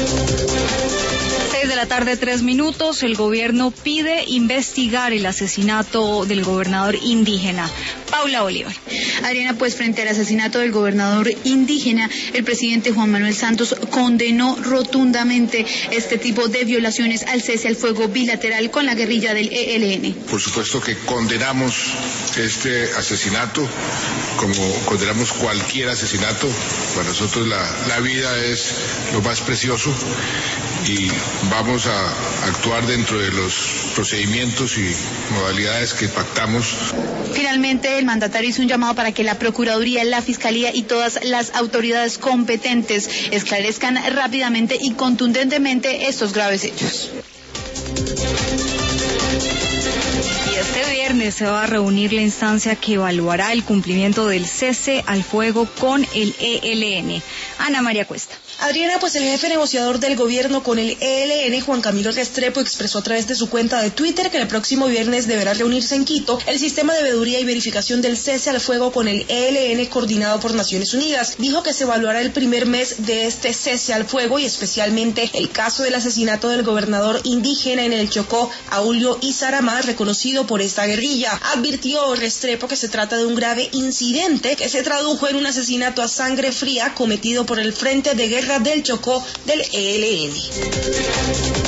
Tarde 3 minutos, el gobierno pide investigar el asesinato del gobernador indígena. Paula Bolívar. Adriana, pues frente al asesinato del gobernador indígena, el presidente Juan Manuel Santos condenó rotundamente este tipo de violaciones al cese al fuego bilateral con la guerrilla del ELN. Por supuesto que condenamos este asesinato, como condenamos cualquier asesinato. Para nosotros la vida es lo más precioso y vamos a actuar dentro de los procedimientos y modalidades que pactamos. Finalmente, el mandatario hizo un llamado para que la Procuraduría, la Fiscalía y todas las autoridades competentes esclarezcan rápidamente y contundentemente estos graves hechos. Este viernes se va a reunir la instancia que evaluará el cumplimiento del cese al fuego con el ELN. Ana María Cuesta. Adriana, pues el jefe negociador del gobierno con el ELN, Juan Camilo Restrepo, expresó a través de su cuenta de Twitter que el próximo viernes deberá reunirse en Quito el sistema de veeduría y verificación del cese al fuego con el ELN coordinado por Naciones Unidas. Dijo que se evaluará el primer mes de este cese al fuego y especialmente el caso del asesinato del gobernador indígena en el Chocó, Aulio Isaramá, reconocido por esta guerrilla. Advirtió Restrepo que se trata de un grave incidente que se tradujo en un asesinato a sangre fría cometido por el Frente de Guerra del Chocó del ELN.